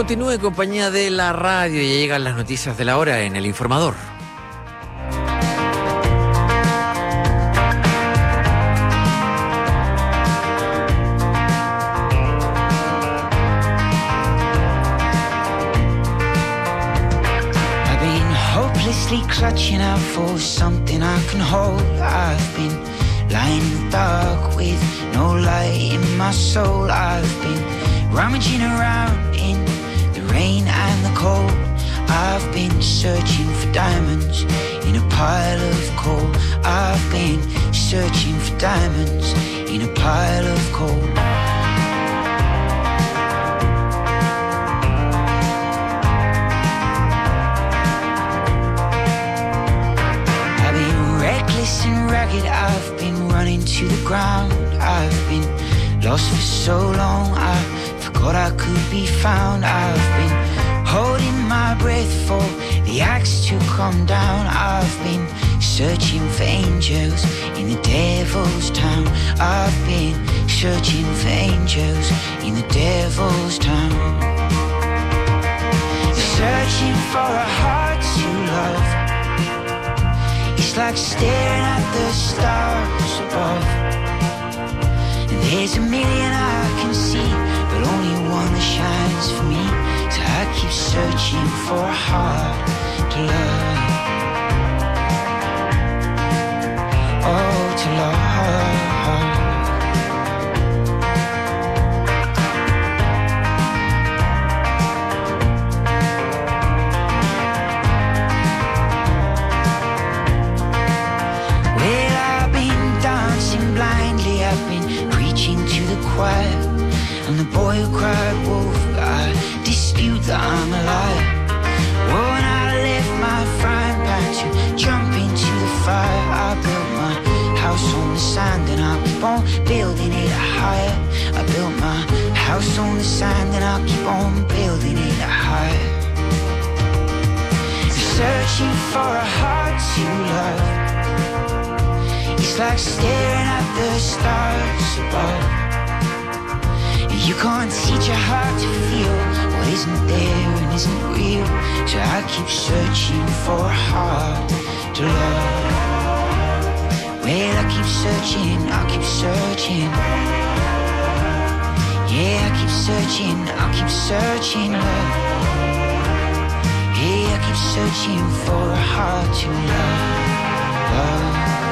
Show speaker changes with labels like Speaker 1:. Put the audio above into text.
Speaker 1: Continúe en compañía de la radio y llegan las noticias de la hora en El Informador.
Speaker 2: Hopelessly clutching out for something I can hold. I've been lying in the dark with no light in my soul. I've been rummaging around in the rain and the cold. I've been searching for diamonds in a pile of coal. I've been searching for diamonds in a pile of coal. And ragged, I've been running to the ground. I've been lost for so long, I forgot I could be found. I've been holding my breath for the axe to come down. I've been searching for angels in the devil's town. I've been searching for angels in the devil's town. Searching for a heart to love. It's like staring at the stars above. And there's a million I can see, but only one that shines for me. So I keep searching for a heart to love. Oh, to love. And the boy who cried wolf, I dispute that I'm alive. Well, when I left my frying pan to jump into the fire, I built my house on the sand and I'll keep on building it higher. I built my house on the sand and I'll keep on building it higher. Searching for a heart to love. It's like staring at the stars above. You can't teach a heart to feel what isn't there and isn't real. So I keep searching for a heart to love. Well, I keep searching, I'll keep searching. Yeah, I keep searching, I'll keep searching, love. Yeah, I keep searching for a heart to love, love.